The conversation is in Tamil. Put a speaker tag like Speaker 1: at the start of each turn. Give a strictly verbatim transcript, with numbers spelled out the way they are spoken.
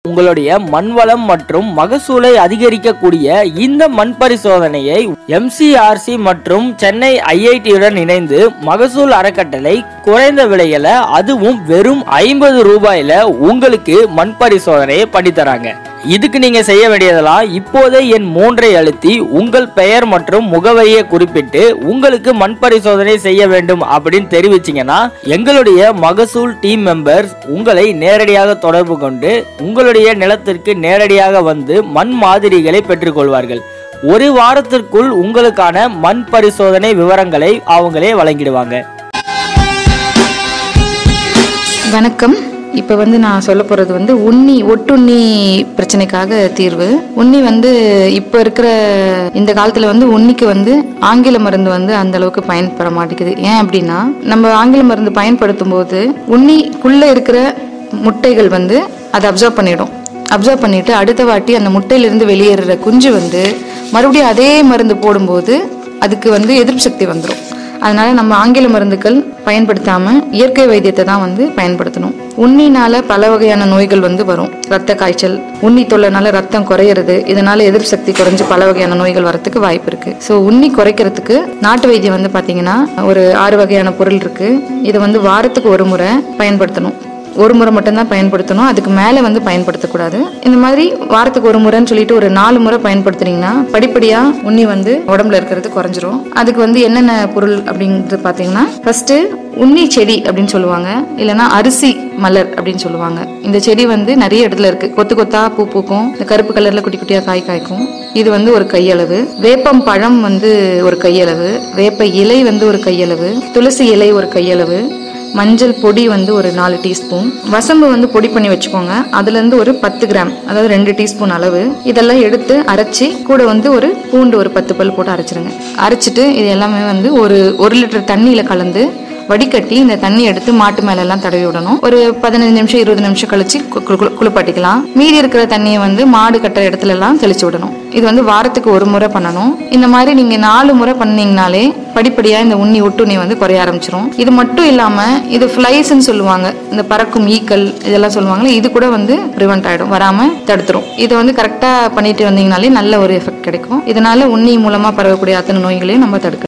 Speaker 1: உங்களுடைய மண் வளம் மற்றும் மகசூலை அதிகரிக்கக்கூடிய இந்த மண் பரிசோதனையை எம்சிஆர்சி மற்றும் சென்னை ஐஐடியுடன் இணைந்து மகசூல் அறக்கட்டளை குறைந்த விலையில அதுவும் வெறும் ஐம்பது ரூபாயில உங்களுக்கு மண் பரிசோதனையை பண்ணி தராங்க. இதுக்கு நீங்க செய்ய வேண்டியதெல்லாம் இப்போதே என் மூன்றை அழுத்தி உங்கள் பெயர் மற்றும் முகவரியை குறிப்பிட்டு உங்களுக்கு மண் பரிசோதனை செய்ய வேண்டும் அப்படின்னு தெரிவிச்சீங்கன்னா எங்களுடைய மகசூல் டீம் மெம்பர்ஸ் உங்களை நேரடியாக தொடர்பு கொண்டு உங்களுடைய நிலத்திற்கு நேரடியாக வந்து மண் மாதிரிகளை பெற்றுக்கொள்வார்கள். ஒரு வாரத்திற்குள் உங்களுக்கான மண் பரிசோதனை விவரங்களை அவங்களே வழங்கிடுவாங்க.
Speaker 2: வணக்கம். இப்போ வந்து நான் சொல்ல போகிறது வந்து உண்ணி ஒட்டுண்ணி பிரச்சனைக்காக தீர்வு. உண்ணி வந்து இப்போ இருக்கிற இந்த காலத்தில் வந்து உண்ணிக்கு வந்து ஆங்கில மருந்து வந்து அந்த அளவுக்கு பயன்பட மாட்டேங்குது. ஏன் அப்படின்னா நம்ம ஆங்கில மருந்து பயன்படுத்தும் போது உண்ணிக்குள்ளே இருக்கிற முட்டைகள் வந்து அதை அப்சர்வ் பண்ணிடும். அப்சர்வ் பண்ணிட்டு அடுத்த வாட்டி அந்த முட்டையிலிருந்து வெளியேறுற குஞ்சு வந்து மறுபடியும் அதே மருந்து போடும்போது அதுக்கு வந்து எதிர்ப்பு சக்தி வந்துடும். அதனால நம்ம ஆங்கில மருந்துகள் பயன்படுத்தாம இயற்கை வைத்தியத்தை தான் வந்து பயன்படுத்தணும். உண்ணினால பல வகையான நோய்கள் வந்து வரும். ரத்த காய்ச்சல், உண்ணி தொல்லைனால ரத்தம் குறையிறது, இதனால எதிர்ப்பு சக்தி குறைஞ்சு பல வகையான நோய்கள் வரத்துக்கு வாய்ப்பு இருக்கு. ஸோ உண்ணி குறைக்கிறதுக்கு நாட்டு வைத்தியம் வந்து பாத்தீங்கன்னா ஒரு ஆறு வகையான பொருள் இருக்கு. இதை வந்து வாரத்துக்கு ஒரு முறை பயன்படுத்தணும். ஒரு முறை மட்டும்தான் பயன்படுத்தணும், அதுக்கு மேலே வந்து பயன்படுத்தக்கூடாது. இந்த மாதிரி வாரத்துக்கு ஒரு முறைன்னு சொல்லிட்டு ஒரு நாலு முறை பயன்படுத்துனீங்கன்னா படிப்படியாக உண்ணி வந்து உடம்புல இருக்கிறது குறைஞ்சிரும். அதுக்கு வந்து என்னென்ன பொருள் அப்படிங்கிறது பார்த்தீங்கன்னா, ஃபர்ஸ்ட் உண்ணி செடி அப்படின்னு சொல்லுவாங்க, இல்லைன்னா அரிசி மலர் அப்படின்னு சொல்லுவாங்க. இந்த செடி வந்து நிறைய இடத்துல இருக்கு. கொத்து கொத்தா பூ பூக்கும், இந்த கருப்பு கலர்ல குட்டி குட்டியா காய் காய்க்கும். இது வந்து ஒரு கையளவு. வேப்பம் பழம் வந்து ஒரு கையளவு. வேப்ப இலை வந்து ஒரு கையளவு. துளசி இலை ஒரு கையளவு. மஞ்சள் பொடி வந்து ஒரு நாலு டீஸ்பூன். வசம்பு வந்து பொடி பண்ணி வச்சுக்கோங்க. அதுல இருந்து ஒரு பத்து கிராம், அதாவது ரெண்டு டீஸ்பூன் அளவு. இதெல்லாம் எடுத்து அரைச்சி கூட வந்து ஒரு பூண்டு ஒரு பத்து பல் போட்டு அரைச்சிருங்க. அரைச்சிட்டு இது எல்லாமே வந்து ஒரு ஒரு லிட்டர் தண்ணியில கலந்து வடிகட்டி இந்த தண்ணி எடுத்து மாட்டு மேல எல்லாம் தடவி விடணும். ஒரு பதினஞ்சு நிமிஷம் இருபது நிமிஷம் கழிச்சு குளிப்பாட்டிக்கலாம். மீதி இருக்கிற தண்ணியை வந்து மாடு கட்டுற இடத்துல எல்லாம் தெளிச்சு விடணும். இது வந்து வாரத்துக்கு ஒரு முறை பண்ணணும். இந்த மாதிரி நீங்க நாலு முறை பண்ணீங்கனாலே படிப்படியா இந்த உண்ணி ஒட்டுண்ணி வந்து குறைய ஆரம்பிச்சிடும். இது மட்டும் இல்லாம இது ஃபிளைஸ்ன்னு சொல்லுவாங்க, இந்த பறக்கும் ஈக்கள் இதெல்லாம் சொல்லுவாங்களே, இது கூட வந்து ப்ரிவென்ட் ஆயிடும், வராம தடுத்துரும். இதை வந்து கரெக்டா பண்ணிட்டு வந்தீங்கனாலே நல்ல ஒரு எஃபெக்ட் கிடைக்கும். இதனால உண்ணி மூலமா பரவக்கூடிய அத்தனை நோய்களையும் நம்ம தடுக்கலாம்.